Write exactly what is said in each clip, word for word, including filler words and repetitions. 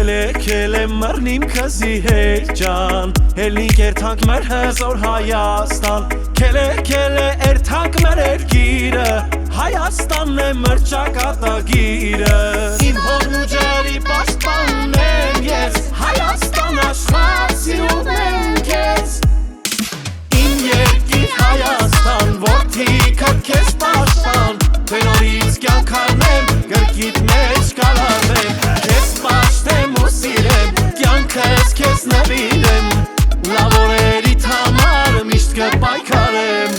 Kele kele mërnim këzi heqan Elnik ertank մեր հզոր Հայաստան Kele kele ertank մեր երկիրը Հայաստանն է մեր ճակատագիրը Իմ հողն ու ջրի պաշտպանն եմ ես Հայաստան աշխարհ սիրում եմ քեզ Իմ երկիր Հայաստան որդիքդ քեզ պաշտպան Թե նորից կյանք առնեմ գրքիդ մեջ կալավեմ Քեզ պաշտեմ ու սիրեմ կյանքս քեզ նվիրեմ Լավ օրերիդ համար միշտ կպայքարեմ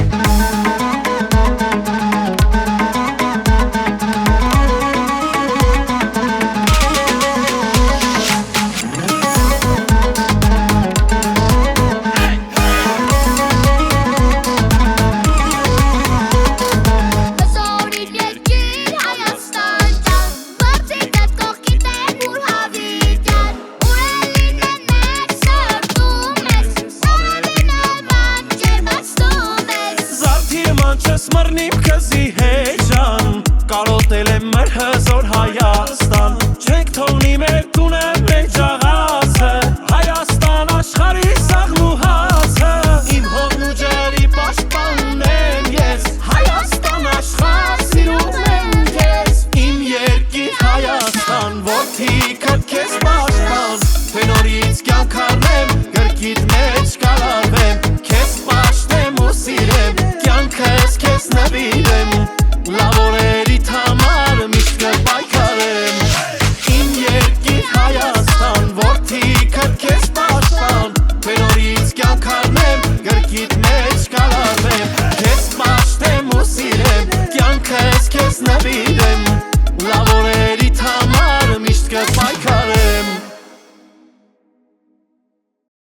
Չես մռնիմ քզի հեջան Կարոտել եմ մեր հզոր Հայաստան Չենք թողնի մեր տունը մեր ջաղացը Հայաստան աշխարհի սաղն ու հացը Իմ հողն ու ջրի պաշտպանն եմ ես Հայաստան աշխարհ սիրում եմ քեզ Իմ երկիր Հայաստան որդիքդ քեզ պաշտպան Թե նորից կյանք առնեմ գրքիդ մեջ կալավեմ Քեզ պաշտեմ ու սիրեմ կյանքս քեզ նվիրեմ Լավ օրերիդ համար միշտ կպայքարեմ Իմ երկիր Հայաստան որդիքդ քեզ պաշտպան Թե նորից կյանք առնեմ գրքիդ մեջ կալավեմ Քեզ պաշտեմ ու սիրեմ կյանքս քեզ նվիրեմ Լավ օրերիդ համար միշտ կպայքարեմ